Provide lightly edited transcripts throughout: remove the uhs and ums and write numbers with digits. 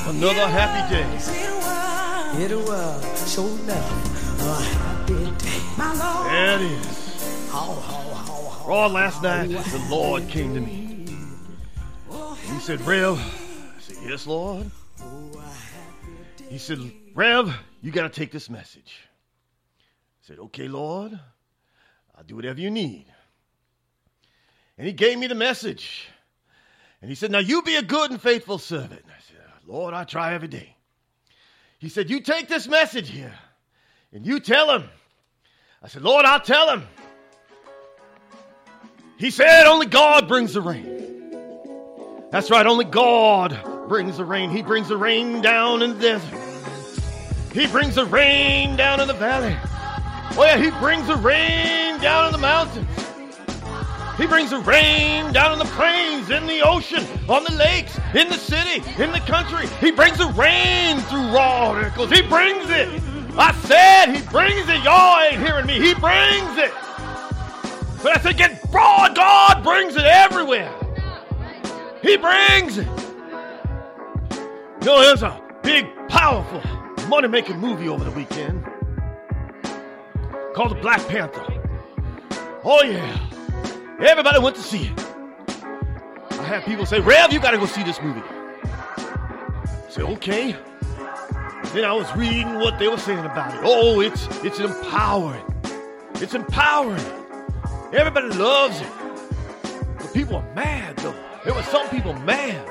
Another happy day. It was sure enough a happy day. My Lord. There it is. Rod, last night the Lord came to me. He said, Rev. I said, yes, Lord. He said, Rev, you got to take this message. I said, okay, Lord. I'll do whatever you need. And he gave me the message. And he said, now you be a good and faithful servant. I said, Lord, I try every day. He said, you take this message here and you tell him. I said, Lord, I'll tell him. He said, only God brings the rain. That's right, only God brings the rain. He brings the rain down in the desert. He brings the rain down in the valley. Oh yeah, he brings the rain down in the mountains. He brings the rain down in the plains, in the ocean, on the lakes, in the city, in the country. He brings the rain through raw oracles. He brings it. I said he brings it. Y'all ain't hearing me. He brings it. But I said get broad. God brings it everywhere. He brings it. You know, there's a big, powerful, money-making movie over the weekend called The Black Panther. Oh, yeah. Everybody went to see it. I had people say, Rev, you got to go see this movie. I said, okay. Then I was reading what they were saying about it. Oh, it's empowering. It's empowering. Everybody loves it. But people are mad, though. There were some people mad.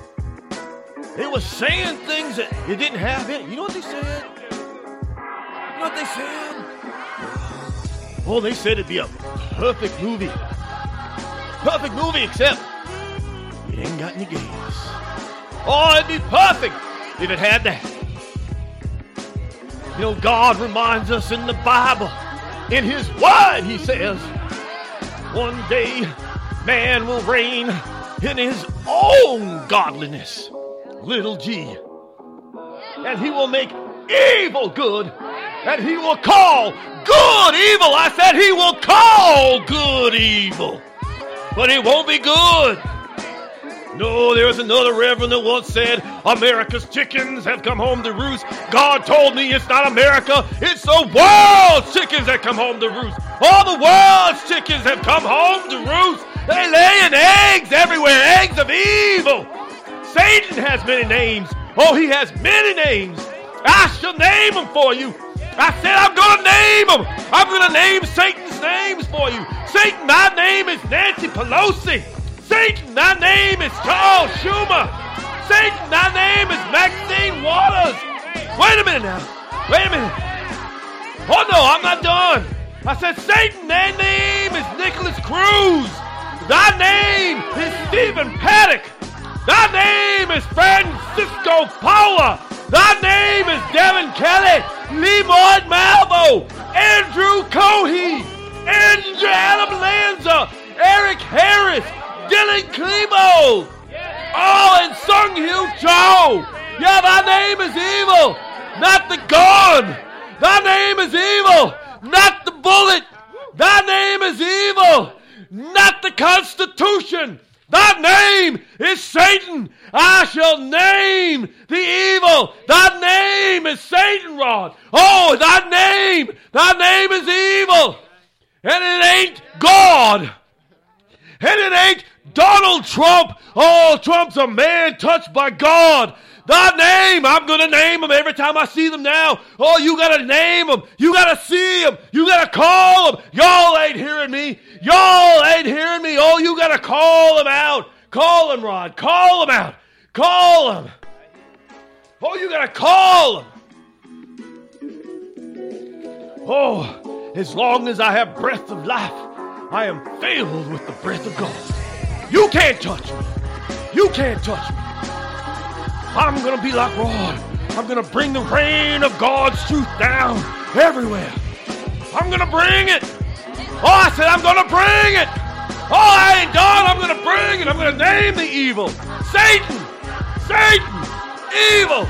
They were saying things that it didn't have in it. You know what they said? You know what they said? Oh, they said it'd be a perfect movie. Perfect movie, except it ain't got any gays. Oh, it'd be perfect if it had that. You know, God reminds us in the Bible, in His Word, He says, one day man will reign in his own godliness, little g. And he will make evil good, and he will call good evil. I said he will call good evil. But it won't be good. No, there's another reverend that once said, America's chickens have come home to roost. God told me it's not America, it's the world's chickens that come home to roost. All the world's chickens have come home to roost. They laying eggs everywhere, eggs of evil. Satan has many names. Oh, he has many names. I shall name them for you. I said I'm going to name them. I'm going to name Satan's names for you. Satan, my name is Nancy Pelosi. Satan, my name is Charles Schumer. Satan, my name is Maxine Waters. Wait a minute now. Wait a minute. Oh, no, I'm not done. I said, Satan, thy name is Nicholas Cruz. Thy name is Stephen Paddock. Thy name is Francisco Paula. Thy name is Devin Kelly, Lemoyd Malvo, Andrew Cohey, Andrew Adam Lanza, Eric Harris, Dylan Klebo. Oh, and Sung Hyo Cho. Yeah, thy name is evil, not the gun. Thy name is evil, not the bullet. Thy name is evil, not the Constitution. Thy name is Satan. I shall name the evil. Thy name is Satan, Rod. Oh, thy name is evil. And it ain't God. And it ain't Donald Trump. Oh, Trump's a man touched by God. Thy name, I'm going to name them every time I see them now. Oh, you got to name them. You got to see them. You got to call them. Y'all ain't hearing me. Y'all ain't hearing me. Oh, you got to call them out. Call them, Rod. Call them out. Call them. Oh, you got to call them. Oh, as long as I have breath of life, I am filled with the breath of God. You can't touch me. You can't touch me. I'm going to be like Rod. I'm going to bring the rain of God's truth down everywhere. I'm going to bring it. Oh, I said I'm going to bring it. Oh, I ain't done. I'm going to bring it. I'm going to name the evil. Satan. Satan. Evil.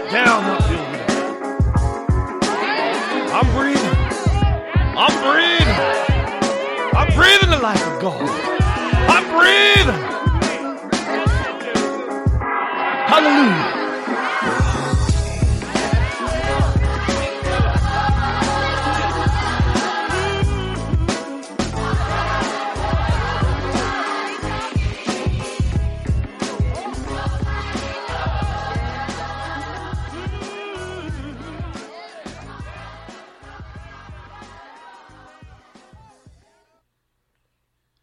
down uphill. I'm breathing. I'm breathing. I'm breathing the life of God. I'm breathing. Hallelujah.